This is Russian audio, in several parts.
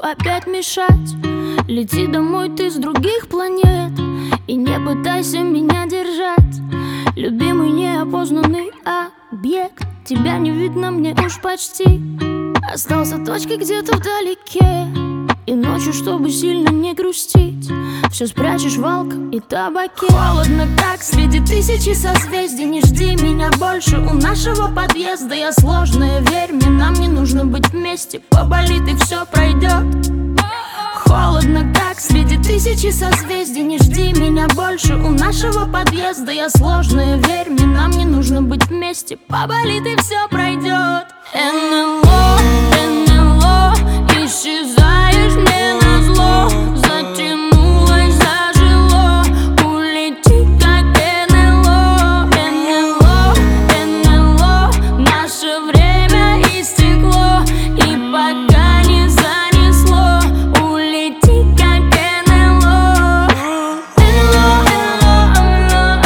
опять мешать. Лети домой ты с других планет и не пытайся меня держать. Любимый неопознанный объект, тебя не видно мне уж почти. Остался точкой где-то вдалеке, и ночью, чтобы сильно не грустить, все спрячешь в алкоголь и табаке. Холодно так среди тысячи созвездий. Не жди меня больше у нашего подъезда. Я сложная, верь мне, нам не нужно быть вместе. Поболит и все пройдет. Холодно так среди тысячи созвездий. Не жди меня больше у нашего подъезда. Я сложная, верь мне, нам не нужно быть вместе. Поболит и все пройдет. НЛО, НЛО, исчезаешь мне назло. Затянулось, зажило, улети как НЛО. НЛО, НЛО, наше время истекло, и пока не занесло, улети как НЛО. НЛО, НЛО,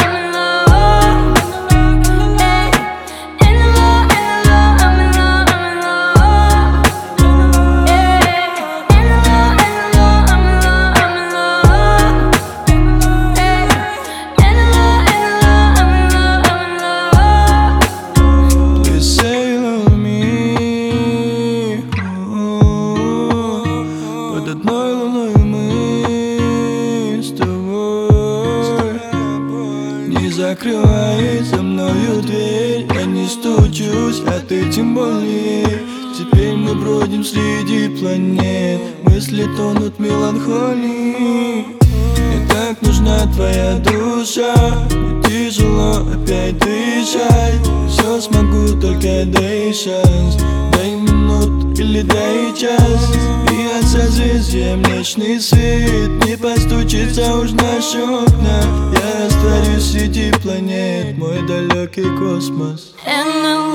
под одной луной мы с тобой. Не закрывай за мною дверь, я не стучусь, а ты тем более. Теперь мы бродим среди планет, мысли тонут в меланхолии. Мне так нужна твоя душа, мне тяжело опять дышать. Все смогу, только дай шанс, дай минут или дай час. И от созвездия млечный свет не постучится уж в наши окна. Я растворюсь среди планет, мой далекий космос. НЛО.